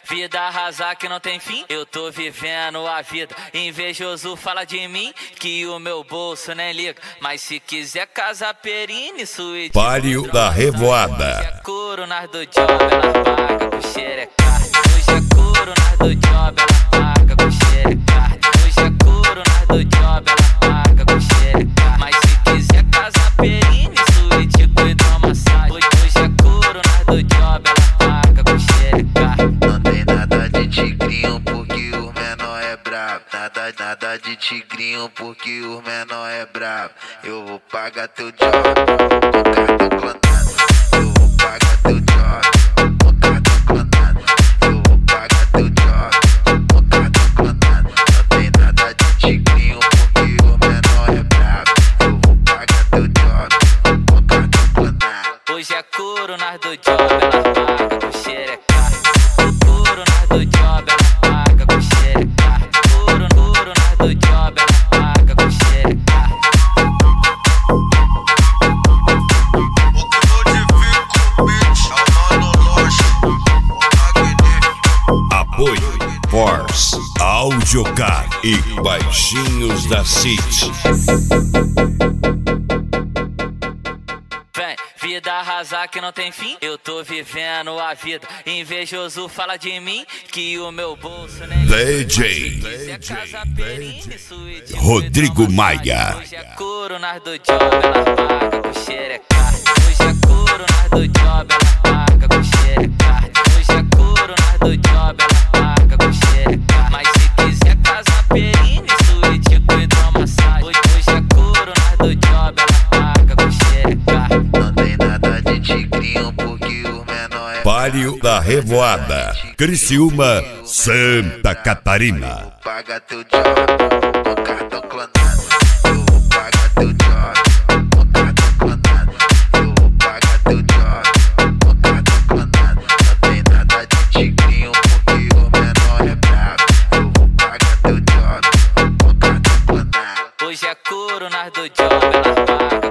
Vida arrasar que não tem fim, eu tô vivendo a vida. Invejoso fala de mim que o meu bolso nem liga. Mas se quiser casa perine, suíte Palio da Revoada. Hoje é couro nas do job, ela paga com xereca. Hoje é couro nas do job, ela paga com xereca. Hoje é couro nas do job, ela paga com xereca. Mas se quiser casa perine, suíte com hidromassagem. Hoje é couro nas do job, ela paga com xereca. Não tem nada de tigrinho porque o menor é brabo. Nada de tigrinho porque o menor é brabo. Eu vou pagar teu job com cartão clonado. Eu vou pagar teu job com cartão clonado. Eu vou pagar teu job com cartão clonado. Não tem nada de tigrinho porque o menor é brabo. Eu vou pagar teu job com cartão clonado. Hoje é couro nas do job, ela paga com xereca. Couro nas do job, ela paga com xereca. Couro nas do job, ela paga com xereca. Apoio Force, Audiocar e Baixinhos da City. Vem, vida arrasar que não tem fim, eu tô vivendo a vida. Invejoso fala de mim que o meu bolso nem DJ Rodrigo Maia. Hoje é couro nas do job, ela paga com xereca. Hoje é couro nas do job, ela paga com xereca. Hoje é couro nas do job, ela paga com xereca. Mas se quiser casa perine, suíte com hidromassagem. Hoje é couro nas do job, ela paga com xereca. Não tem nada de tigrinho porque o menor é Palio da Revoada, Criciúma, Santa Catarina. paga teu job com cartão clonado. Eu vou pagar teu job com cartão clonado. Eu vou pagar teu job com cartão clonado. Não tem nada de tigrinho porque o menor é brabo. Eu vou pagar teu job com cartão clonado. Hoje é couro nas do job, ela paga